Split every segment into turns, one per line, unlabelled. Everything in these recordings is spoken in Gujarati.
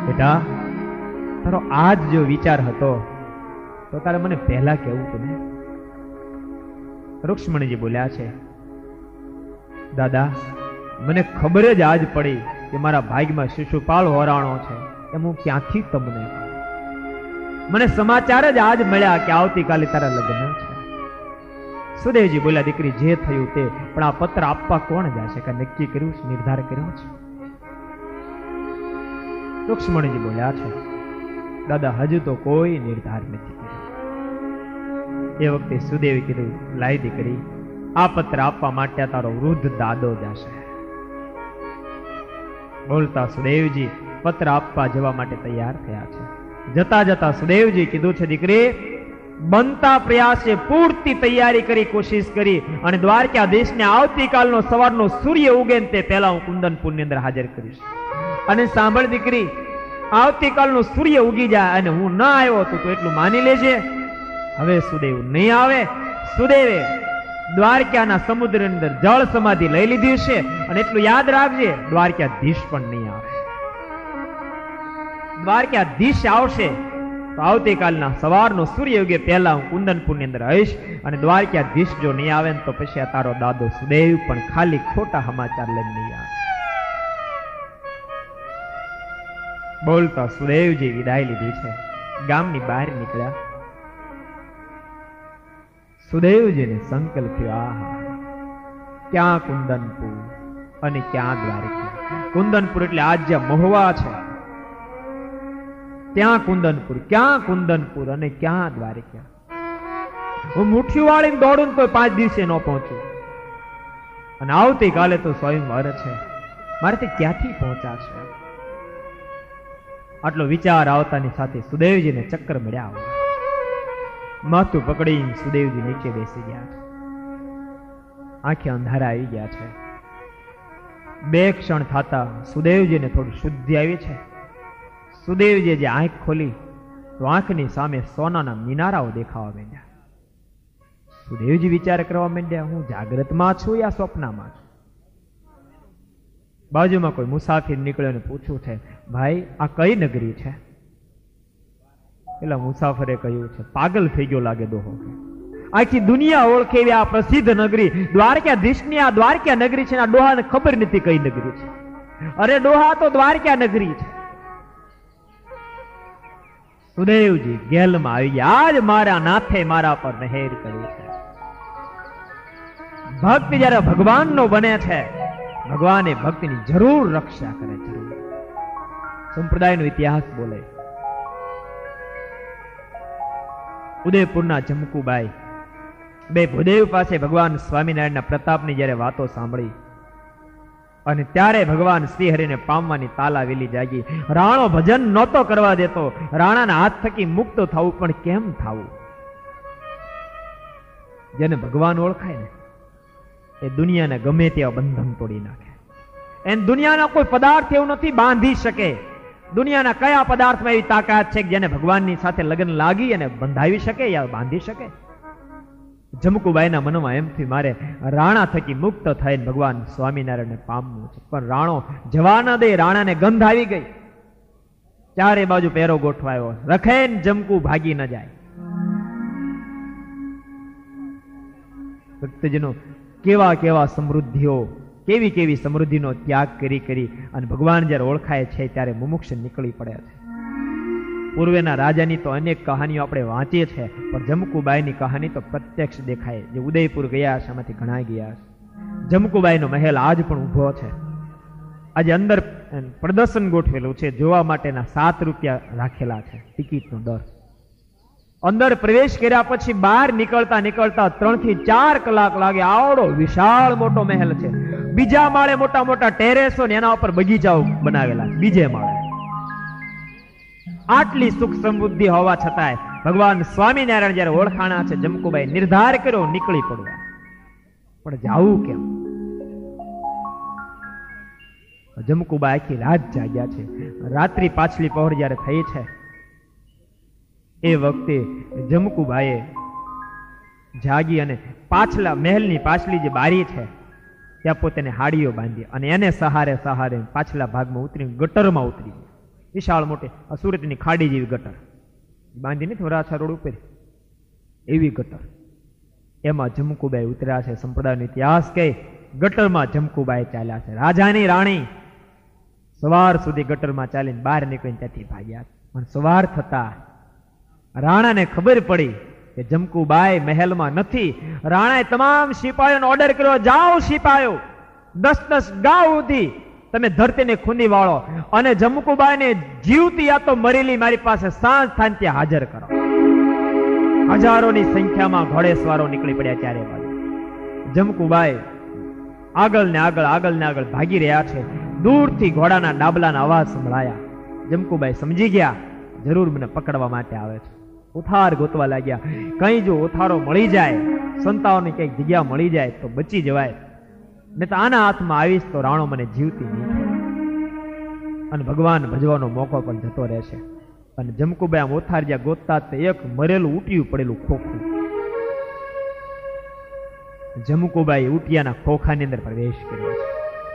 બેટા, તારો આજ જો વિચાર હતો તો તારે મને પહેલા કેવું તું ને. રૂક્ષ્મણીજી બોલ્યા છે, દાદા, મને ખબર જ આજ પડી કે મારા ભાગ્યમાં શિશુપાલ હોરાણો છે, એમ હું ક્યાંથી તમને કહું? મને સમાચાર જ આજ મળ્યા કે આવતીકાલે તારા લગ્ન છે. સુદેવજી બોલ્યા, દીકરી, જે થયું તે, પણ આ પત્ર આપવા કોણ જશે? કે નક્કી કર્યું છે, નિર્ધાર કર્યો છે? રૂક્ષ્મણીજી બોલ્યા છે, દાદા, હજુ તો કોઈ નિર્ધાર નથી કર્યો. એ વખતે સુદેવે કીધું, લાય દીકરી, આ પત્ર આપવા માટે તારો વૃદ્ધ દાદો જશે. બોલતા સુદેવજી પત્ર આપવા જવા માટે તૈયાર થયા છે. જતા જતા સુદેવજી કીધું છે, દીકરી, બનતા પ્રયાસે પૂરતી તૈયારી કરી, કોશિશ કરી, અને દ્વારકાધીશને આવતીકાલનો સવારનો સૂર્ય ઉગે તે પહેલા હું કુંદનપુરની અંદર હાજર કરીશ. અને સાંભળ દીકરી, આવતીકાલનો સૂર્ય ઉગી જાય અને હું ન આવ્યો તો એટલું માની લેજે. હવે સુદેવ નહીં આવે. સુદેવે દ્વારકાના સમુદ્રની અંદર જળ સમાધિ લઈ લીધી છે, અને એટલું યાદ રાખજે, દ્વારકાધીશ પણ નહીં આવે. દ્વારકાધીશ આવશે તો આવતીકાલના સવારનો સૂર્ય ઉગે પહેલા હું કુંદનપુરની અંદર આવીશ, અને દ્વારકાધીશ જો નહીં આવે ને તો પછી આ તારો દાદો સુદેવ પણ ખાલી ખોટા સમાચાર લઈને નહીં આવે. બોલતા સુદેવજી વિદાય લીધી છે. ગામની બહાર નીકળ્યા. સુદેવજીને સંકલ્પ થયો, આહા, ક્યાં કુંદનપુર અને ક્યાં દ્વારકા. કુંદનપુર એટલે આજ જ્યાં મહુવા છે ત્યાં કુંદનપુર, ક્યાં કુંદનપુર અને ક્યાં દ્વારકા. હું મુઠ્ઠી વાળીને દોડું તો 5 દિવસે ન પહોંચું, અને આવતીકાલે તો સ્વયંવર છે, મારેથી ક્યાંથી પહોંચાશે? આટલો વિચાર આવતાની સાથે સુદેવજીને ચક્કર મળ્યા. માથું પકડીને સુદેવજી નીચે બેસી ગયા છે. આંખે અંધારા આવી ગયા છે. 2 ક્ષણ થતા સુદેવજીને થોડી શુદ્ધિ આવી છે. સુદેવજીએ જે આંખ ખોલી તો આંખની સામે સોનાના મિનારાઓ દેખાવા માંડ્યા. સુદેવજી વિચાર કરવા માંડ્યા, હું જાગ્રતમાં છું યા સ્વપ્નમાં છું? બાજુમાં કોઈ મુસાફિર નીકળ્યો અને પૂછ્યું છે, ભાઈ, આ કઈ નગરી છે? પેલા મુસાફરે કહ્યું છે, પાગલ થઈ ગયો લાગે દોહો, આખી દુનિયા ઓળખે એવી આ પ્રસિદ્ધ નગરી દ્વારકાધીશની આ દ્વારકા નગરી છે. આ ડોહાને ખબર નથી કઈ નગરી છે. અરે ડોહા, તો દ્વારકા નગરી છે. સુદેવજી ગેલમાં આવી ગયા. આજ મારા નાથે મારા પર મહેર કરી છે. ભક્ત જયારે ભગવાનનો બને છે, ભગવાન એ ભક્તિની જરૂર રક્ષા કરે છે. સંપ્રદાયનો ઇતિહાસ બોલે. ઉદયપુરના જમકુબાઈ બે ભૂદેવ પાસે ભગવાન સ્વામિનારાયણના પ્રતાપની જયારે વાતો સાંભળી, અને ત્યારે ભગવાન શ્રીહરિને પામવાની તાલાવેલી જાગી. રાણો ભજન નહોતો કરવા દેતો, રાણાના હાથ થકી મુક્ત થવું, પણ કેમ થવું? જેને ભગવાન ઓળખાય ને એ દુનિયાના ગમે તેવા બંધન તોડી નાખે. એને દુનિયાના કોઈ પદાર્થ એવું નથી બાંધી શકે. દુનિયાના કયા પદાર્થમાં એવી તાકાત છે કે જેને ભગવાનની સાથે લગ્ન લાગી અને બંધાવી શકે યા બાંધી શકે? જમકુબાઈના મનમાં એમ થયું, મારે રાણા થકી મુક્ત થઈને ભગવાન સ્વામિનારાયણને પામવું છે. પણ રાણો જવા ન દે. રાણાને ગંધ આવી ગઈ. ચારે બાજુ પહેરો ગોઠવાયો, રખે જમકુ ભાગી ન જાય. ભક્તજનો, કેવા કેવા સમૃદ્ધિઓ, કેવી કેવી સમૃદ્ધિનો ત્યાગ કરી કરી અને ભગવાન જ્યારે ઓળખાય છે ત્યારે મુમુક્ષ નીકળી પડે છે. પૂર્વેના રાજાની તો અનેક કહાનીઓ આપણે વાંચીએ છીએ, પણ જમકુબાઈની કહાની તો પ્રત્યક્ષ દેખાય. જે ઉદયપુર ગયા છે એમાંથી ઘણા ગયા છે. જમકુબાઈનો મહેલ આજ પણ ઊભો છે. આજે અંદર પ્રદર્શન ગોઠવેલું છે. જોવા માટેના 7 રૂપિયા રાખેલા છે ટિકિટનો દર. અંદર પ્રવેશ કર્યા પછી બહાર નીકળતા નીકળતા 3 થી 4 કલાક લાગે. આવડો વિશાળ મોટો મહેલ છે. બીજા માળે મોટા મોટા ટેરેસો ને એના ઉપર બગીચાઓ બનાવેલા. બીજે માળે આટલી સુખ સમૃદ્ધિ હોવા છતાંય ભગવાન સ્વામિનારાયણ જયારે ઓળખાણા છે, જમકુબાઈ નિર્ધાર કર્યો નીકળી પડવા. પણ જાવું કેમ? જમકુબાઈ આખી રાત જાગ્યા છે. રાત્રિ પાછલી પહોર જયારે થઈ છે એ વખતે જમકુબાઈએ જાગી અને પાછલા મહેલની પાછલી જે બારી છે ત્યાં પોતાને હાડીઓ બાંધી અને એને સહારે સહારે પાછલા ભાગમાં ઉતરી ગટરમાં ઉતરી. વિશાળ મોટી સુરતની ખાડી જેવી ગટર બાંધી નથી વરાછા રોડ ઉપર, એવી ગટર. એમાં જમકુબાઈ ઉતર્યા છે. સંપ્રદાયનો ઇતિહાસ કે ગટરમાં જમકુબાઈ ચાલ્યા છે. રાજાની રાણી સવાર સુધી ગટરમાં ચાલીને બહાર નીકળીને ત્યાંથી ભાગ્યા. પણ સવાર થતા રાણાને ખબર પડી કે જમકુબાઈ મહેલમાં નથી. રાણાએ તમામ સિપાહીઓને ઓર્ડર કર્યો, જાઓ સિપાહીઓ 10-10 ગાઉ સુધી તમે ધરતીને ખૂંદી વાળો અને જમકુબાઈને જીવતી યા તો મરેલી મારી પાસે સાંજ થાય ત્યાં હાજર કરો. હજારોની સંખ્યામાં ઘોડેસવારો નીકળી પડ્યા ચારે બાજુ. જમકુબાઈ આગળ ને આગળ ભાગી રહ્યા છે. દૂરથી ઘોડાના ડાબલાના અવાજ સંભળાયા. જમકુબાઈ સમજી ગયા જરૂર મને પકડવા માટે આવે છે. ઉથાર ગોતવા લાગ્યા. કઈ જો ઉથારો મળી જાય, સંતાઓની કઈક જગ્યા મળી જાય તો બચી જવાય, ને તો આના હાથમાં આવીશ તો રાણો મને જીવતી નહીં અને ભગવાન ભજવાનો મોકો પણ જતો રહેશે. અને જમકુબાઈ આમ ઉથાર ગોતતા એક મરેલું ઉટિયું પડેલું ખોખું. જમકુબાઈ ઉટિયાના ખોખાની અંદર પ્રવેશ કર્યો છે.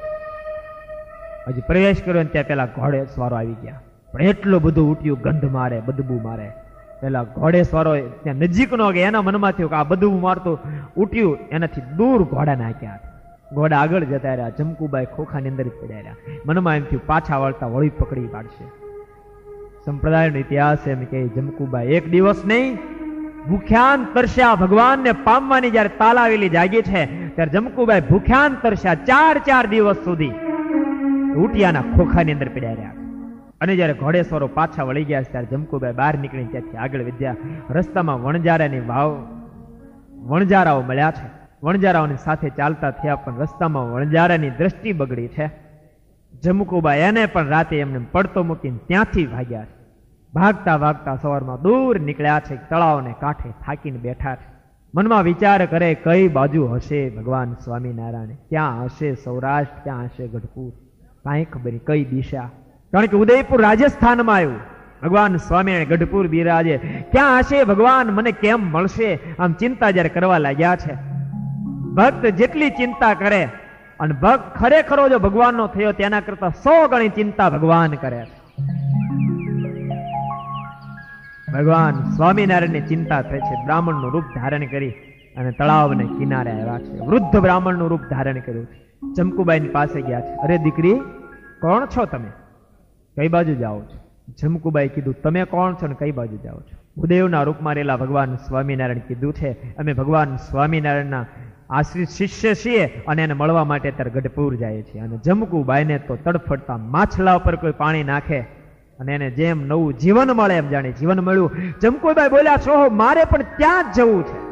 હજી પ્રવેશ કર્યો ત્યાં પેલા ઘોડે સવારો આવી ગયા. પણ એટલું બધું ઉટિયું ગંધ મારે, બદબુ મારે. પેલા ઘોડે સવારો ત્યાં નજીક નો ગયા. એના મનમાં થયું કે આ બદબુ મારતું ઉટિયું એનાથી દૂર ઘોડા નાખ્યા. ઘોડા આગળ જતા રહ્યા. જમકુબાઈ ખોખાની અંદર જ પડ્યા રહ્યા. મનમાં એમ થયું પાછા વળતા વળી પકડી પાડશે. સંપ્રદાયનો ઇતિહાસ એમ કે જમકુબાઈ એક દિવસ નહીં, ભૂખ્યાન તરસ્યા ભગવાનને પામવાની જયારે તાલાવેલી જાગી છે ત્યારે જમકુબાઈ ભૂખ્યાન તરસ્યા 4 દિવસ સુધી ઉટિયાના ખોખાની અંદર પડ્યા રહ્યા. અને જયારે ઘોડેસવારો પાછા વળી ગયા ત્યારે જમકુબાઈ બહાર નીકળી ત્યાંથી આગળ વધ્યા. રસ્તામાં વણજારાની વણજારાઓ મળ્યા છે. વણજારાઓની સાથે ચાલતા થયા પણ રસ્તામાં વણજારાની દ્રષ્ટિ બગડી છે. જમકુબાઈ એને પણ રાતે એમને પડતો મૂકીને ત્યાંથી ભાગ્યા છે. ભાગતા સવારમાં દૂર નીકળ્યા છે. તળાવને કાંઠે થાકીને બેઠા છે. મનમાં વિચાર કરે કઈ બાજુ હશે ભગવાન સ્વામિનારાયણ, ક્યાં હશે સૌરાષ્ટ્ર, ક્યાં હશે ગઢપુર, કાંઈ ખબર કઈ દિશા. કારણ કે ઉદયપુર રાજસ્થાનમાં આવ્યું. ભગવાન સ્વામિનારાયણ ગઢપુર બિરાજે, ક્યાં હશે ભગવાન, મને કેમ મળશે, આમ ચિંતા જયારે કરવા લાગ્યા છે. ભક્ત જેટલી ચિંતા કરે અને ભક્ત ખરેખરો જો ભગવાનનો થયો તેના કરતા 100 ગણી ચિંતા ભગવાન કરે છે. ભગવાન સ્વામિનારાયણની ચિંતા થઈ છે. બ્રાહ્મણનું રૂપ ધારણ કરી અને તળાવને કિનારે આવ્યા છે. વૃદ્ધ બ્રાહ્મણનું રૂપ ધારણ કર્યું છે. જમકુબાઈની પાસે ગયા છે. અરે દીકરી, કોણ છો તમે, કઈ બાજુ જાઓ છો? જમકુબાઈ કીધું તમે કોણ છો ને કઈ બાજુ જાઓ છો? ભૂદેવના રૂપમાં રહેલા ભગવાન સ્વામિનારાયણ કીધું છે અમે ભગવાન સ્વામિનારાયણના આશ્રિત શિષ્ય છીએ અને એને મળવા માટે અત્યારે ગઢપુર જાય છે. અને જમકુબાઈને તો તડફડતા માછલા ઉપર કોઈ પાણી નાખે અને એને જેમ નવું જીવન મળે એમ જાણે જીવન મળ્યું. જમકુબાઈ બોલ્યા છો મારે પણ ત્યાં જ જવું છે.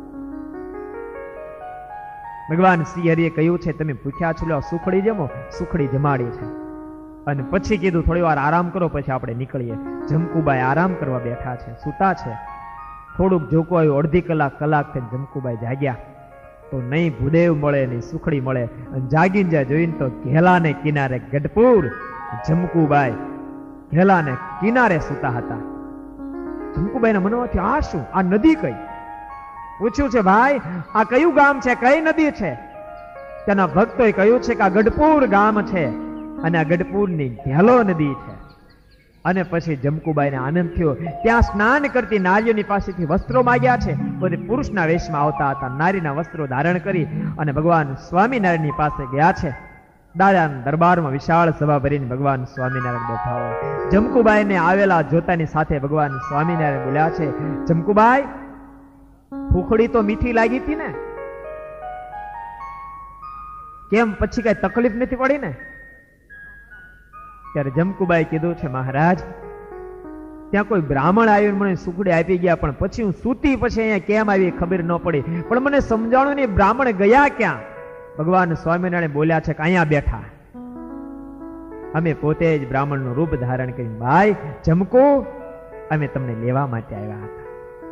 ભગવાન શ્રી હરિએ કહ્યું છે તમે ભૂખ્યા છો, સુખડી જમો. સુખડી જમાડી છે અને પછી કીધું થોડી વાર આરામ કરો પછી આપણે નીકળીએ. જમકુબાઈ આરામ કરવા બેઠા છે, સૂતા છે. થોડુંક જોકો આવ્યું, અડધી કલાક થઈને જમકુબાઈ જાગ્યા તો નહીં ભૂદેવ મળે નહીં સુખડી મળે. અને જાગીને જાય જોઈને તો ઘેલાને કિનારે ગઢપુર. જમકુબાઈ ઘેલાને કિનારે સૂતા હતા. જમકુબાઈના મનમાંથી આ શું, આ નદી કઈ? પૂછ્યું છે ભાઈ આ કયું ગામ છે, કઈ નદી છે? તેના ભક્તોએ કહ્યું છે કે આ ગઢપુર ગામ છે અને આ ગઢપુરની ઘેલો નદી છે. અને પછી જમકુબાઈને આનંદ થયો. ત્યાં સ્નાન કરતી નારીઓની પાસેથી વસ્ત્રો માંગ્યા છે. બધે પુરુષના વેશમાં આવતા હતા. નારીના વસ્ત્રો ધારણ કરી અને ભગવાન સ્વામિનારાયણની પાસે ગયા છે. દાદાના દરબારમાં વિશાળ સભા ભરીને ભગવાન સ્વામિનારાયણ બેઠા હોય. જમકુબાઈને આવેલા જોતાની સાથે ભગવાન સ્વામિનારાયણ બોલ્યા છે જમકુબાઈ ફૂખડી તો મીઠી લાગી હતી ને, કેમ પછી કઈ તકલીફ નથી પડી ને? ત્યારે જમકુબાઈ કીધું છે મહારાજ ત્યાં કોઈ બ્રાહ્મણ આવીને મને સુખડી આપી ગયા પણ પછી હું સૂતી પછી અહીંયા કેમ આવી ખબર ન પડી, પણ મને સમજાણું નહીં બ્રાહ્મણ ગયા ક્યાં? ભગવાન સ્વામિનારાયણ બોલ્યા છે કે અહીંયા બેઠા. અમે પોતે જ બ્રાહ્મણનું રૂપ ધારણ કરી ભાઈ જમકુ અમે તમને લેવા માટે આવ્યા હતા.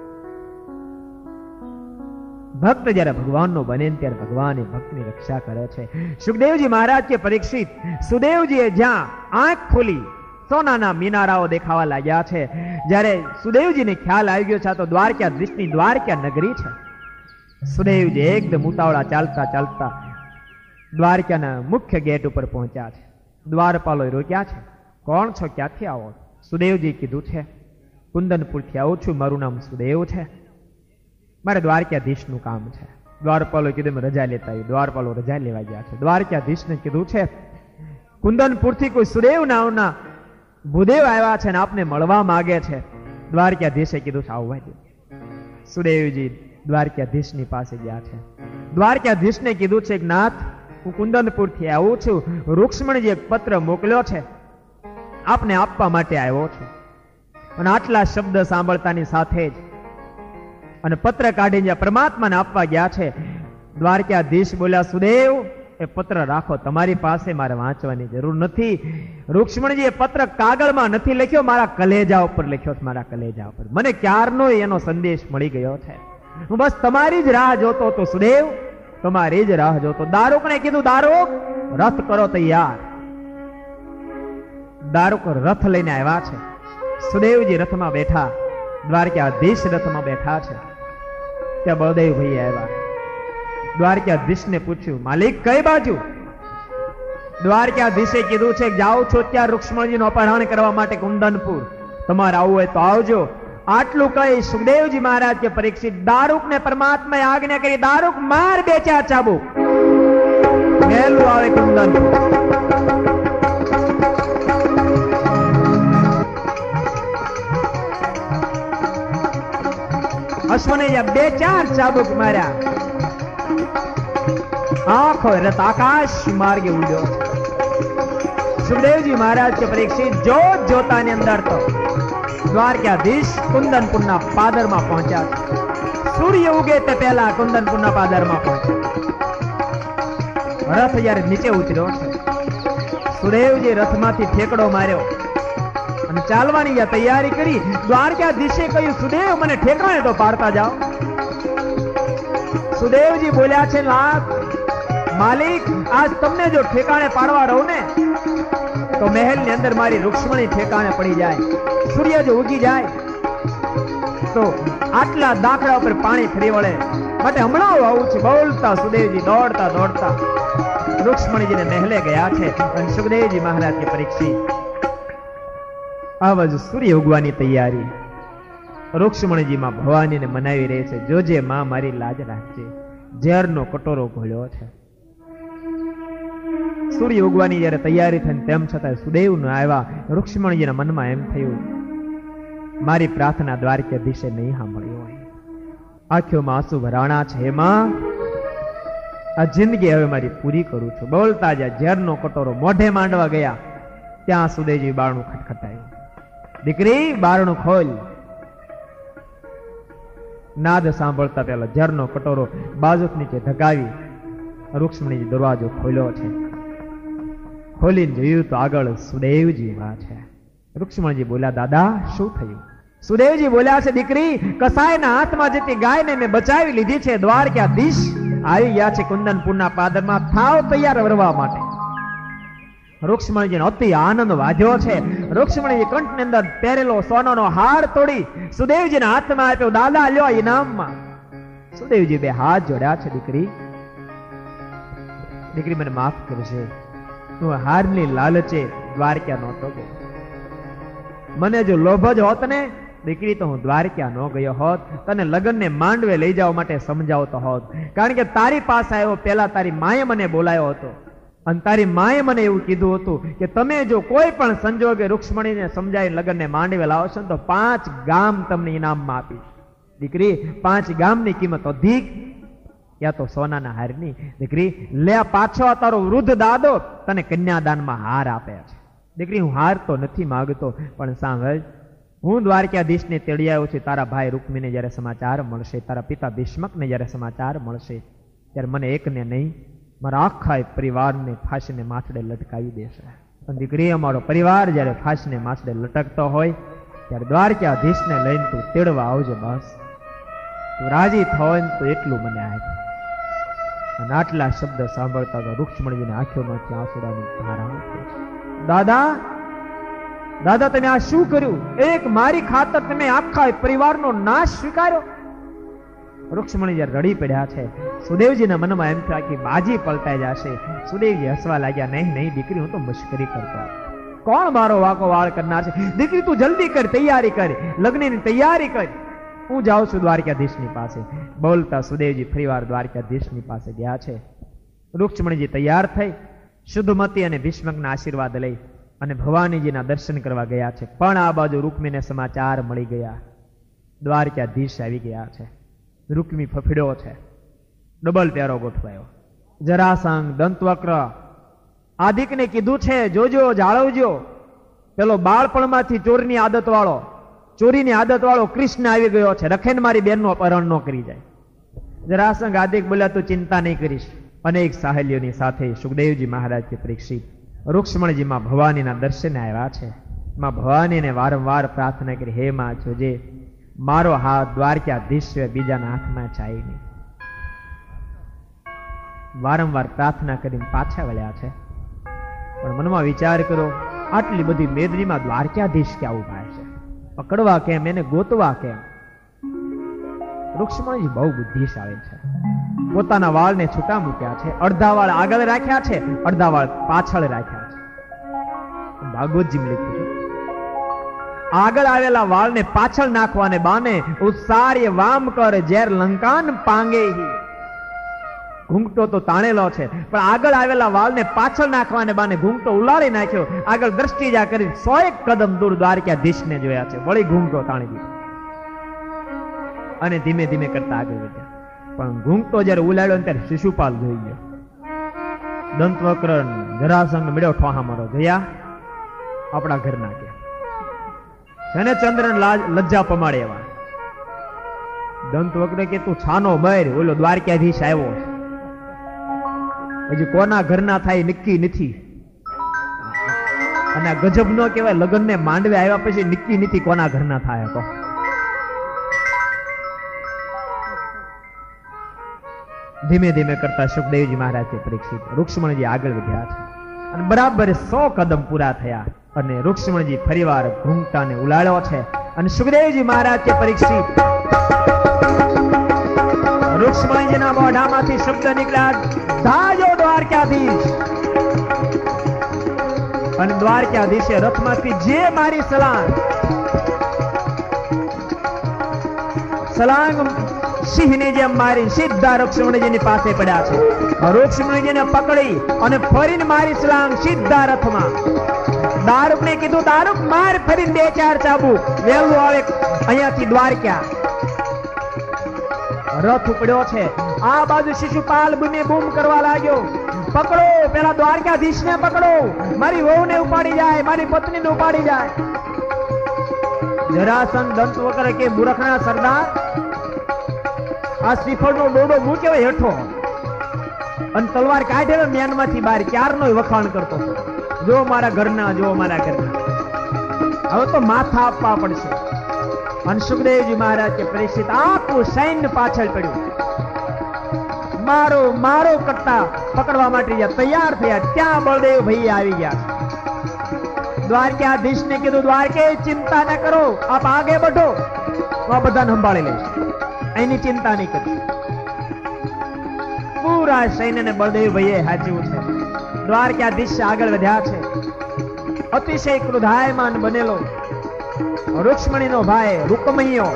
ભક્ત જયારે ભગવાનનો બને ત્યારે ભગવાન એ ભક્તની રક્ષા કરે છે. સુખદેવજી મહારાજ કે પરીક્ષિત સુદેવજીએ જ્યાં આંખ ખોલી સોનાના મિનારાઓ દેખાવા લાગ્યા છે. જ્યારે સુદેવજીને ખ્યાલ આવી ગયો છે તો દ્વારકા દ્વિષની દ્વારકા નગરી છે. સુદેવજી એકદમ ઉતાવળા ચાલતા ચાલતા દ્વારકાના મુખ્ય ગેટ ઉપર પહોંચ્યા છે. દ્વારપાલોએ રોક્યા છે. કોણ છો, ક્યાંથી આવો? સુદેવજી કીધું છે કુંદનપુરથી આવું છું, મારું નામ સુદેવ છે, મારે દ્વારકાધીશનું કામ છે. દ્વારપાલો કીધું મેં રજા લેતા આવી. દ્વારપાલો રજા લેવા ગયા છે. દ્વારકાધીશને કીધું છે કુંદનપુરથી કોઈ સુદેવ નામના ભૂદેવ આવ્યા છે ને આપને મળવા માંગે છે. દ્વારકાધીશે કીધું છે આવવા દે. સુદેવજી દ્વારકાધીશની પાસે ગયા છે. દ્વારકાધીશને કીધું છે નાથ, હું કુંદનપુરથી આવું છું, રૂક્ષ્મણીજી એક પત્ર મોકલ્યો છે, આપને આપવા માટે આવ્યો છું. અને આટલા શબ્દ સાંભળતાની સાથે જ અને પત્ર કાઢીને પરમાત્માને આપવા ગયા છે. દ્વારકાધીશ બોલ્યા સુદેવ, એ પત્ર રાખો, તમારી પાસે મારે વાંચવાની જરૂર નથી. રૂક્ષ્મણીજી એ પત્ર કાગળમાં નથી લખ્યો, મારા કલેજા ઉપર લખ્યો છે, મારા કલેજા ઉપર. મને ક્યારનો એનો સંદેશ મળી ગયો છે. હું બસ તમારી જ રાહ જોતો હતો સુદેવ, તમારી જ રાહ જોતો. દારૂકને કીધું દારૂક રથ કરો તૈયાર. દારૂક રથ લઈને આવ્યા છે. સુદેવજી રથમાં બેઠા, દ્વારકાધીશ રથમાં બેઠા છે. ત્યાં બળદેવ ભાઈ આવ્યા. દ્વારકાધીશને પૂછ્યું માલિક કઈ બાજુ? દ્વારકાધીશે કીધું છે જાઉં છું ત્યાં રૂક્ષ્મણીજીનું અપહરણ કરવા માટે કુંદનપુર, તમારે આવવું હોય તો આવજો. આટલું કહી સુખદેવજી મહારાજ કે પરીક્ષિત, દારૂકને પરમાત્માએ આજ્ઞા કરી, દારૂક માર 2-4 ચાબુક, વહેલું આવે કુંદનપુર. અશ્વને 2-4 ચાબુક માર્યા. આખો રથ આકાશ માર્ગે ઉડ્યો. સુખદેવજી મહારાજ કે પરીક્ષિત જોત જોતાની અંદર તો દ્વારકાધીશ કુંદનપુરના પાદરમાં પહોંચ્યા. સૂર્ય ઉગે તે પહેલા કુંદનપુરના પાદરમાં પહોંચ્યા. રથ જયારે નીચે ઉતર્યો છે, સુખદેવજી રથમાંથી ઠેકડો માર્યો અને ચાલવાની તૈયારી કરી. દ્વારકાધીશે કહ્યું સુદેવ મને ઠેકાણે તો પાડતા જાઓ. સુદેવજી બોલ્યા છે માલિક, આજ તમને જો ઠેકાણે પાડવા રહું ને તો મહેલ ની અંદર મારી રૂક્ષ્મણી ઠેકાણે પડી જાય. સૂર્ય જો ઉગી જાય તો આટલા દાખલા ઉપર પાણી ફરી વળે, માટે હમણાં આવું છે. બોલતા સુદેવજી દોડતા દોડતા રૂક્ષ્મણીજીને મહેલે ગયા છે. અને સુખદેવજી મહારાજ કે પરીક્ષિત આવાજ સૂર્ય ઉગવાની તૈયારી. રૂક્ષ્મણીજીમાં ભવાનીને મનાવી રહી છે, જોજે માં મારી લાજ રાખજે, ઝેરનો કટોરો ઘોળ્યો છે. સૂર્ય ઉગવાની જયારે તૈયારી થઈને તેમ છતાં સુદેવ ન આવ્યા. રૂક્ષ્મણીજીના મનમાં એમ થયું મારી પ્રાર્થના દ્વારકાધીશે નહીં સાંભળી હોય. આંખોમાં આંસુ ભરાણા છે, માં આ જિંદગી હવે મારી પૂરી કરું છું. બોલતા જ્યાં ઝેરનો કટોરો મોઢે માંડવા ગયા ત્યાં સુદેવજી બારણું ખટખટાયું. દીકરી બારણું ખોલ. નાદ સાંભળતા પહેલા ઝેરનો કટોરો બાજુ નીચે ધકાવી રૂક્ષ્મણીજી દરવાજો ખોલ્યો છે. ખોલીને જોયું તો આગળ સુદેવજી ઉભા છે. રૂક્ષ્મણીજી બોલ્યા દાદા શું થયું? સુદેવજી બોલ્યા છે દીકરી, કસાયના હાથમાં જતી ગાયને મેં બચાવી લીધી છે. દ્વારકાધીશ આવી ગયા છે કુંદનપુરના પાદરમાં, થાવ તૈયાર વરવા માટે. રૂક્ષ્મણીજીનો અતિ આનંદ વાજ્યો છે. રૂક્ષ્મણીજી કંઠની અંદર પહેરેલો સોનાનો હાર તોડી સુદેવજીના હાથમાં આપ્યો. દાદા લ્યો ઇનામમાં. સુદેવજી બે હાથ જોડ્યા છે. દીકરી મને માફ કરશે, હું હારની લાલચે દ્વારકા નહોતો ગયો. મને જો લોભ જ હોત ને દીકરી તો હું દ્વારકા ન ગયો હોત, તને લગ્નને માંડવે લઈ જવા માટે સમજાવતો હોત. કારણ કે તારી પાસે આવ્યો પહેલા તારી માએ મને બોલાયો હતો અને તારી માએ મને એવું કીધું હતું કે તમે જો કોઈ પણ સંજોગે રૂક્ષ્મણીને સમજાવી લગ્નને માંડવે લાવશો તો 5 ગામ તમને ઇનામમાં આપીશ. દીકરી 5 ગામની કિંમત અધિક યા તો સોનાના હારની. દીકરી લે પાછો તારો વૃદ્ધ દાદો તને કન્યાદાનમાં હાર આપે છે. દીકરી હું હાર તો નથી માંગતો, પણ સાંભળ, હું દ્વારકાધીશને તેડી આવ્યો છું. તારા ભાઈ રૂકમીને જયારે સમાચાર મળશે, તારા પિતા ભીષ્મકને જયારે સમાચાર મળશે, ત્યારે મને એકને નહીં મારા આખા પરિવારને ફાંસીને માથડે લટકાવી દેશે. પણ દીકરી અમારો પરિવાર જયારે ફાંસીને માથડે લટકતો હોય ત્યારે દ્વારકાધીશને લઈને તું તેડવા આવજે. બસ તું રાજી થાય ને તો એટલું મને આપ. અને આટલા શબ્દ સાંભળતા તો રૂક્ષ્મણીજીની આંખોમાંથી આંસુડાની ધારા થઈ. દાદા દાદા તમે આ શું કર્યું? એક મારી ખાતર તમે આખા પરિવારનો નાશ સ્વીકાર્યો. રૂક્ષ્મણી જયારે રડી પડ્યા છે, સુદેવજીના મનમાં એમ થયા કે બાજી પલટાઈ જશે. સુદેવજી હસવા લાગ્યા. નહીં નહીં દીકરી, હું તો મશ્કરી કરતો. કોણ મારો વાંકો વાળ કરનાર છે? દીકરી તું જલ્દી કર, તૈયારી કર, લગ્નની તૈયારી કર, હું જાઉં છું દ્વારકાધીશની પાસે. બોલતા સુદેવજી ફરીવાર દ્વારકાધીશની પાસે ગયા છે. રૂક્ષ્મણીજી તૈયાર થઈ શુદ્ધમતી અને ભીષ્મકના આશીર્વાદ લઈ અને ભવાનીજીના દર્શન કરવા ગયા છે. પણ આ બાજુ રૂક્મીને સમાચાર મળી ગયા, દ્વારકાધીશ આવી ગયા છે. રૂક્મી ફફડ્યો છે, ડબલ પહેરો ગોઠવાયો. જરાસંઘ, દંતવક્ર આદિકને કીધું છે જોજો, જાળવજો, પેલો બાળપણમાંથી ચોરીની આદત વાળો કૃષ્ણ આવી ગયો છે, રખેન મારી બેનનું અપહરણ ન કરી જાય. જરાસંઘ આદિક બોલ્યા તું ચિંતા નહીં કરીશ. અનેક સાહેલીઓની સાથે સુખદેવજી મહારાજ કે પરીક્ષિત રૂક્ષ્મણજીમાં ભવાનીના દર્શને આવ્યા છે. માં ભવાનીને વારંવાર પ્રાર્થના કરી, હે માં જોજે, મારો હાથ દ્વારકાધીશ બીજાના હાથમાં જાય નહીં. વારંવાર પ્રાર્થના કરીને પાછા વળ્યા છે. પણ મનમાં વિચાર કરો, આટલી બધી મેદનીમાં દ્વારકાધીશ ક્યાં ઉભા છે? પકડવા કેમ, એને ગોતવા કેમ? રૂક્ષ્મણીજી બહુ બુદ્ધિશાળી છે. પોતાના વાળને છૂટા મૂક્યા છે, અડધા વાળ આગળ રાખ્યા છે, અડધા વાળ પાછળ રાખ્યા છે. ભાગવતજી લખ્યું છે, આગળ આવેલા વાળને પાછળ નાખવાને બાને ઉત્સાર્ય વામ કર ઝેર લંકાન પાંગે. ઘૂંઘટો તો તાણેલો છે, પણ આગળ આવેલા વાળને પાછળ નાખવાને બાને ઘૂંઘટો ઉલાળી નાખ્યો. આગળ દ્રષ્ટિ જા કરી 100 કદમ દૂર દ્વારકાધીશને જોયા છે, વળી ઘૂંઘટો તાણી દીધો અને ધીમે ધીમે કરતા આગળ વધ્યા. પણ ઘૂંઘટો જયારે ઉલાડ્યો ત્યારે શિશુપાલ જોઈ ગયો. દંતવક્ર જરાસંઘ મળ્યો, ઠોહા મારો, જોયા આપણા ઘરના કે જેને ચંદ્ર લજ્જા પમાડે એવા. દંતવક્ર કે તું છાનો બહાર, ઓલો દ્વારકાધીશ આવ્યો છે, હજી કોના ઘરના થાય નક્કી નથી. અને ગજબ નો કહેવાય, લગ્ન ને માંડવે આવ્યા પછી નક્કી નથી કોના ઘરના થાય. તો ધીમે ધીમે કરતા સુખદેવજી મહારાજ પરીક્ષિત રૂક્ષ્મણજી આગળ વધ્યા છે અને બરાબર 100 કદમ પૂરા થયા અને રૂક્ષ્મણજી ફરીવાર ઘૂંઘટાને ઉલાળ્યો છે અને સુખદેવજી મહારાજ પરીક્ષિત રૂક્ષ્મણીજીના મોઢામાંથી શબ્દ નીકળ્યા, ધાજો દ્વારકાધીશ. અને દ્વારકાધીશે રથમાંથી જે મારી સલાંગ સિંહની જેમ મારી સીધા રૂક્ષ્મણીજીની પાસે પડ્યા છે. રૂક્ષ્મણીજીને પકડી અને ફરીને મારી સલાંગ સીધા રથમાં. દારૂકને કીધું, દારૂક માર ફરીને 2-4 ચાબુક, વેલું આવે અહીંયાથી દ્વારકા. રથ ઉપડ્યો છે. આ બાજુ શિશુપાલ બુને બૂમ કરવા લાગ્યો, પકડો, પેલા દ્વારકાધીશને પકડો, મારી વહુને ઉપાડી જાય, મારી પત્નીને ઉપાડી જાય. જરાસંઘ દંતવક્ર કે મૂર્ખના સરદાર, આ શ્રીફળનો ડોડો મૂક્યો હેઠો અને તલવાર કાઢે મેનમાંથી બહાર, ક્યારનો વખાણ કરતો, જો મારા ઘરના, જો મારા ઘરના. હવે તો માથા આપવા પડશે. અને સુખદેવજી મહારાજ કે પરીક્ષિત આખું સૈન્ય પાછળ પડ્યું. મારો મારો કરતા પકડવા માટે તૈયાર થયા. ત્યાં બળદેવ ભાઈ આવી ગયા. દ્વારકાધીશને કીધું, દ્વારકે ચિંતા ન કરો, આપ આગે बढ़ो, આ બધાને સંભાળી લઈશ, એની ચિંતા નહીં કરી. પૂરા સૈન્યને બળદેવ ભાઈએ હાચ્યું છે. દ્વારકાધીશ આગળ વધ્યા છે. અતિશય ક્રોધાયમાન બનેલો રૂક્ષ્મણીનો ભાઈ રૂકમૈયો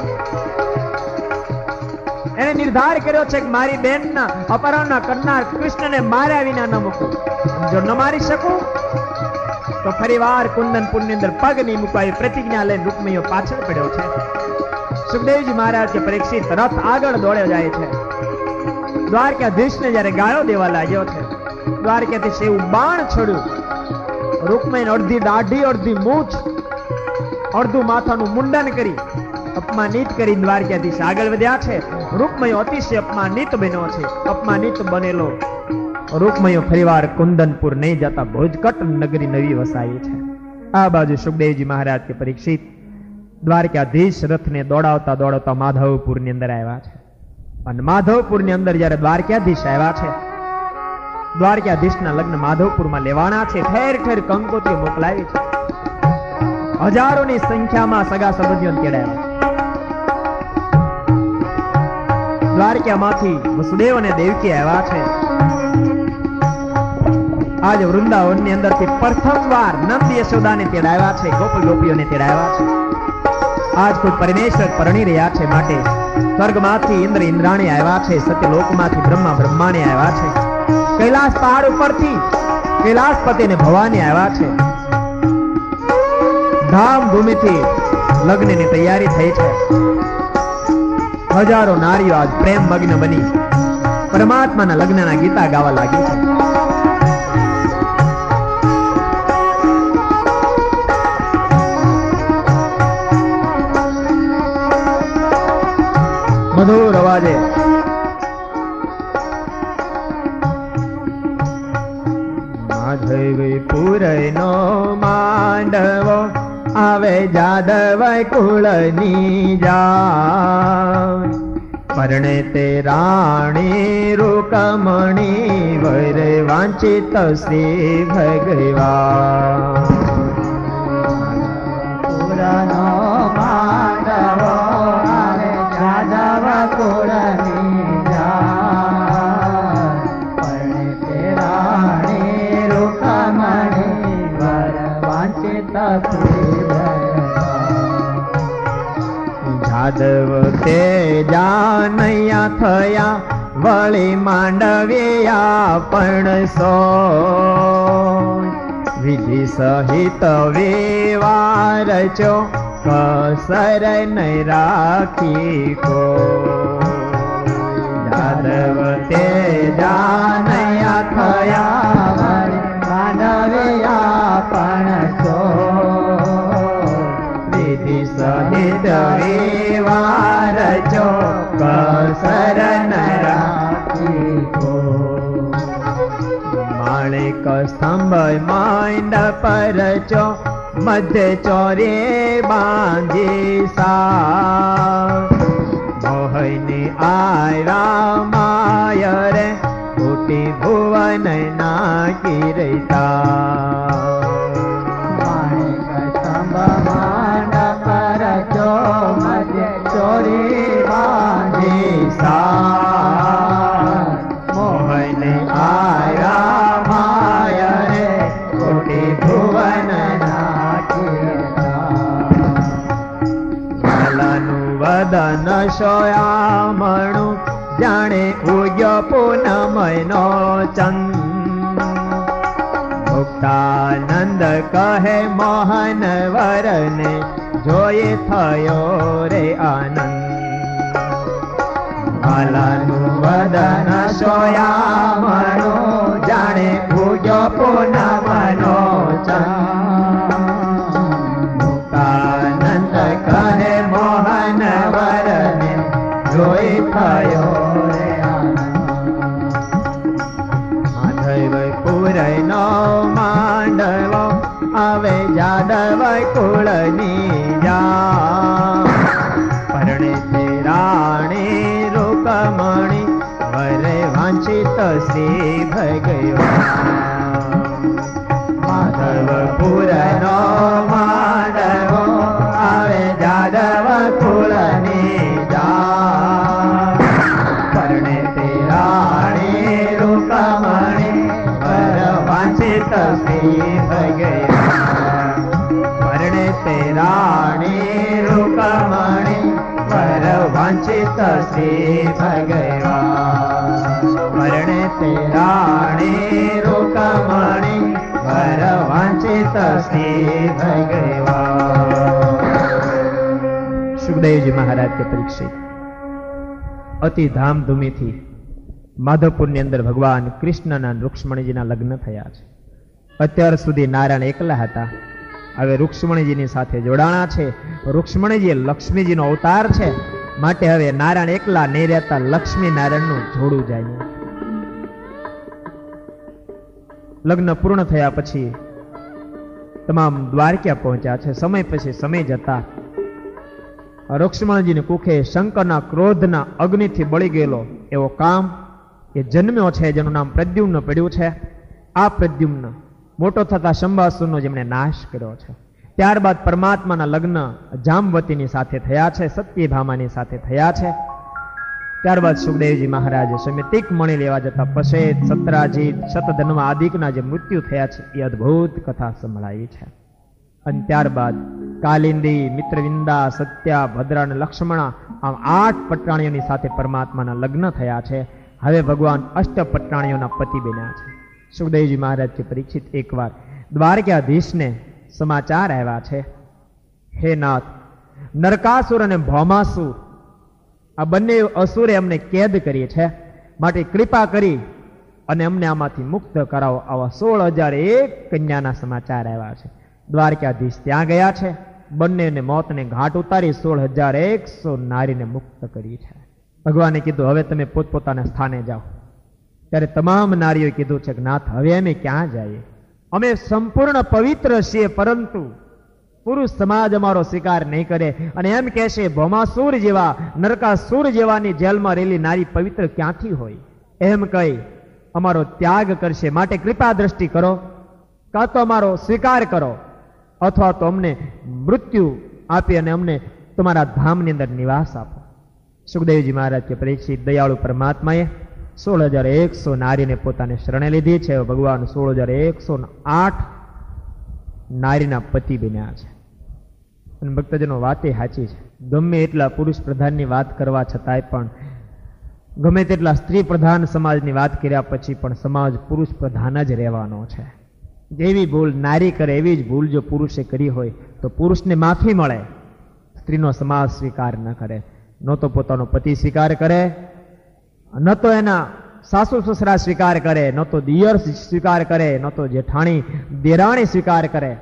એને નિર્ધાર કર્યો છે કે મારી બેનના અપહરણ કરનાર કૃષ્ણને માર્યા વિના ન મૂકું. જો ન મારી શકું તો ફરીવાર કુંદનપુરની અંદર પગ નહીં મૂકવા પ્રતિજ્ઞા લઈને રૂકમૈયો પાછળ પડ્યો છે. સુખદેવજી મહારાજ કે પરીક્ષિત રથ આગળ દોડ્યો જાય છે. દ્વારકાધીશને જયારે ગાળો દેવા લાગ્યો છે, દ્વારકાધીશ એવું બાણ છોડ્યું, રૂકમૈયાને અડધી દાઢી, અડધી મૂછ, અડધું માથાનું મુંડન કરી અપમાનિત કરી દ્વારકાધીશ આગળ વધ્યા છે. રૂકમૈયો અતિશય અપમાનિત બન્યો છે. અપમાનિત બનેલો રૂકમૈયો ફરીવાર કુંદનપુર નહીં જતા ભોજકટ નગરી નવી વસાવી છે. આ બાજુ સુખદેવજી મહારાજ કે પરીક્ષિત દ્વારકાધીશ રથને દોડાવતા દોડાવતા માધવપુરની અંદર આવ્યા છે. અને માધવપુરની અંદર જયારે દ્વારકાધીશ આવ્યા છે, દ્વારકાધીશના લગ્ન માધવપુરમાં લેવાના છે. ઠેર ઠેર કંકોત્રી મોકલાવી છે. હજારોની સંખ્યામાં સગા સંબંધીઓ તેડાવ્યા. દ્વારકામાંથી વસુદેવ અને દેવકી આવ્યા છે. આજ વૃંદાવનની અંદરથી પ્રથમવાર નંદ યશોદાને તેડાવ્યા છે, ગોપી ગોપીઓને તેડાવ્યા છે. આજ કોઈ પરમેશ્વર પરણી રહ્યા છે, માટે સ્વર્ગમાંથી ઇન્દ્ર ઇન્દ્રાણી આવ્યા છે, સત્યલોકમાંથી બ્રહ્મા બ્રહ્માણી આવ્યા છે, કૈલાસ પહાડ ઉપરથી કૈલાસપતિ ને ભવાની આવ્યા છે. ધામધૂમથી લગ્નની તૈયારી થઈ છે. હજારો નારીઓ આજ પ્રેમ મગ્ન બની પરમાત્માના લગ્નના ગીતા ગાવા લાગી છે. મધુર અવાજે માધવીપુરનો માંડવો આવે જાદવ કુળની જાન, પરણે તે રાણી રૂકમણી વર વાંચિત શ્રી ભગવાન.
પુરનો માંડવો આવે જાદવ કુળની જાન, પરણે તે રાણી રૂકમણી વર વાંચિત શ્રી ભગવાન.
જાદવ તે જાનૈયા થયા વળી માંડવ્યા પણ સો, વિધિ સહિત વિવાર ચો કસર નહીં રાખી કો. જાદવ તે જાનૈયા થયા
વળી માંડવ્યા પણ સો,
વિધિ સહિત વિવાર ચો કસર નહીં રાખી કો. માણેક સ્તંભ માંડ પર ચો મધ્ય ચોરે બાંધી સા, મોહની આયરા માય રે કોટી ભુવન નાકી રહેતા.
માણેક સ્તંભ માંડ પર ચો મધ્ય ચોરે બાંધી
સા, મોહની આયરા માય રે કોટી ભુવન વદન સોયામણું જાણે ઉગ્યો પૂનમયનો ચંદ, મુક્તાનંદ કહે મોહન વરને જોઈ થયો રે આનંદ. આલાનું વદન સોયામણું જાણે ઉગ્યો પૂનમનો ચંદ, મુક્તાનંદ કહે મોહન વરને જોઈ થયો રે આનંદ. માધવપુરનો માંડવો આવે જાદવ કુળની જાન, પરણે તે રાણી રૂકમણી વરે વાંચિત શ્રી ભગવાન. માધવપુરનો માંડવો આવે જાદવ કુળની જાન, પરણે તે રાણી રૂકમણી વર વાંચિત શ્રી ભગવાન. પરણે તે રાણી રૂકમણી વર વાંચિત શ્રી ભગવાન. પરણે તે રાણી રૂકમણી વર વાંચિત શ્રી ભગવાન. સુખદેવજી મહારાજ કે પરીક્ષિત અતિ ધામધૂમીથી માધવપુરની અંદર ભગવાન કૃષ્ણના રૂક્ષ્મણીજીના લગ્ન થયા છે. અત્યાર સુધી નારાયણ એકલા હતા, હવે રૂક્ષ્મણીજીની સાથે જોડાણા છે. રૂક્ષ્મણીજી લક્ષ્મીજીનો અવતાર છે, માટે હવે નારાયણ એકલા નહીં રહેતા, લક્ષ્મી નારાયણનું જોડું જાય. લગ્ન પૂર્ણ થયા પછી તમામ દ્વારકા પહોંચ્યા છે. સમય પછી સમય જતા રૂક્ષ્મણીજીની કુખે શંકરના ક્રોધના અગ્નિથી બળી ગયેલો એવો કામ એ જન્મ્યો છે, જેનું નામ પ્રદ્યુમ્ન પડ્યું છે. આ પ્રદ્યુમ્ન મોટો થતા શંભાસુરનો જેમણે નાશ કર્યો છે. ત્યારબાદ પરમાત્માના લગ્ન જામવતીની સાથે થયા છે, સત્યભામાની સાથે થયા છે. ત્યારબાદ સુખદેવજી મહારાજે સમિતિક મણી લેવા જતા પશેત, સત્રાજીત, શતધન્વ આદિકના જે મૃત્યુ થયા છે એ અદ્ભુત કથા સંભળાવી છે. અને ત્યારબાદ કાલિંદી, મિત્રવિંદા, સત્યા, ભદ્રા અને લક્ષ્મણા આમ 8 પટરાણીઓની સાથે પરમાત્માના લગ્ન થયા છે. હવે ભગવાન અષ્ટ પટરાણીઓના પતિ બન્યા છે. સુખદેવજી મહારાજ કે પરીક્ષિત એકવાર દ્વારકાધીશને સમાચાર આવ્યા છે, હે નાથ, નરકાસુર અને ભૌમાસુર આ બંને અસુરે અમને કેદ કરી છે, માટે કૃપા કરી અને અમને આમાંથી મુક્ત કરાવો. આવા 16,001 કન્યાના સમાચાર આવ્યા છે. દ્વારકાધીશ ત્યાં ગયા છે, બંનેને મોતને ઘાટ ઉતારી 16,100 નારીને મુક્ત કરી છે. ભગવાને કીધું હવે તમે પોતપોતાના સ્થાને જાઓ. ત્યારે તમામ નારીઓએ કીધું છે કે નાથ હવે અમે ક્યાં જઈએ, અમે સંપૂર્ણ પવિત્ર છીએ, પરંતુ પુરુષ સમાજ અમારો સ્વીકાર નહીં કરે અને એમ કહેશે ભૌમાસુર જેવા, નરકાસુર જેવાની જેલમાં રહેલી નારી પવિત્ર ક્યાંથી હોય, એમ કહી અમારો ત્યાગ કરશે. માટે કૃપા દ્રષ્ટિ કરો, કાં તો અમારો સ્વીકાર કરો અથવા તો અમને મૃત્યુ આપી અને અમને તમારા ધામની અંદર નિવાસ આપો. સુખદેવજી મહારાજ કે પરીક્ષિત દયાળુ પરમાત્માએ 16,100 નારીને પોતાને શરણે લીધી છે. ભગવાન 16,108 નારીના પતિ બન્યા છે. અને ભક્તજનો વાતે સાચી છે. ગમે એટલા પુરુષ પ્રધાનની વાત કરવા છતાંય પણ, ગમે તેટલા સ્ત્રી પ્રધાન સમાજની વાત કર્યા પછી પણ સમાજ પુરુષ પ્રધાન જ રહેવાનો છે. જેવી ભૂલ નારી કરે એવી જ ભૂલ જો પુરુષે કરી હોય તો પુરુષને માફી મળે. સ્ત્રીનો સમાજ સ્વીકાર ન કરે, ન તો પોતાનો પતિ સ્વીકાર કરે, ન તો એના સાસુ સસરા સ્વીકાર કરે, ન તો દિયર સ્વીકાર કરે, ન તો જેઠાણી દેરાણી સ્વીકાર કરે.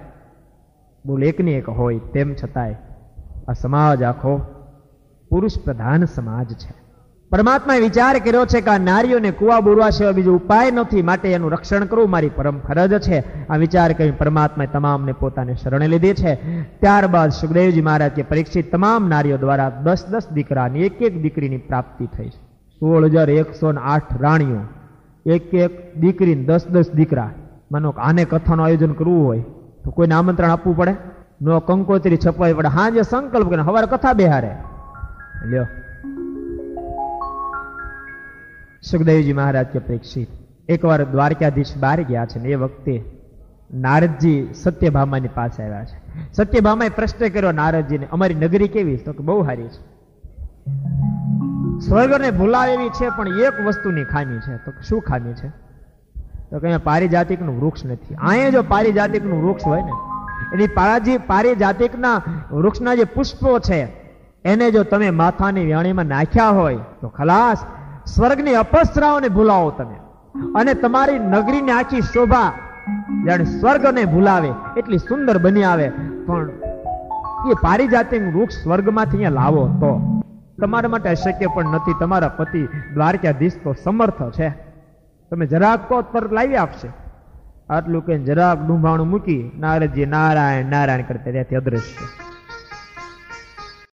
બોલ એકની એક હોય, તેમ છતાંય આ સમાજ આખો પુરુષ પ્રધાન સમાજ છે. પરમાત્માએ વિચાર કર્યો છે કે આ નારીઓને કુવા બોરવા સિવાય બીજો ઉપાય નથી, માટે એનું રક્ષણ કરવું મારી પરમ ફરજ છે. આ વિચાર કરી પરમાત્માએ તમામને પોતાને શરણે લીધી છે. ત્યારબાદ સુખદેવજી મહારાજ કે પરીક્ષિત તમામ નારીઓ દ્વારા 10-10 દીકરાની એક દીકરીની પ્રાપ્તિ થઈ છે. 16,108 રાણીઓ, એક દીકરીને 10-10 દીકરા. માનો આને કથાનું આયોજન કરવું હોય તો કોઈને આમંત્રણ આપવું પડે, નો કંકોત્રી છપાવી પડે, હાજે સંકલ્પ કરીને હવારે કથા બેહારે. લ્યો સુખદેવજી મહારાજ કે પરીક્ષિત એકવાર દ્વારકાધીશ બહાર ગયા છે ને એ વખતે નારદજી સત્યભામાની પાસે આવ્યા છે. સત્યભામાએ પ્રશ્ન કર્યો નારદજીને, અમારી નગરી કેવી? તો કે બહુ સારી છે, સ્વર્ગને ભૂલાવે એવી છે, પણ એક વસ્તુની ખામી છે. તો શું ખામી છે? તો કે પારિજાતિકનું વૃક્ષ નથી. અહીંયા જો પારિજાતિકનું વૃક્ષ હોય ને, એની પારિજાતિકના વૃક્ષના જે પુષ્પો છે એને જો તમે માથાની વ્યાણીમાં નાખ્યા હોય તો ખલાસ, સ્વર્ગની અપસરાઓને ભૂલાવો તમે, અને તમારી નગરીની આખી શોભા જાણે સ્વર્ગને ભૂલાવે એટલી સુંદર બની આવે. પણ એ પારિજાતિક વૃક્ષ સ્વર્ગમાંથી અહીંયા લાવો તો તમારા માટે અશક્ય પણ નથી. તમારા પતિ દ્વારકાધીશ તો સમર્થ છે, તમે જરાક કહો તરત લાવી આપશે. આટલું કઈ જરાક ડુંભાણું મૂકી નારદજી નારાયણ નારાયણ કરતા ત્યાંથી અદ્રશ્ય.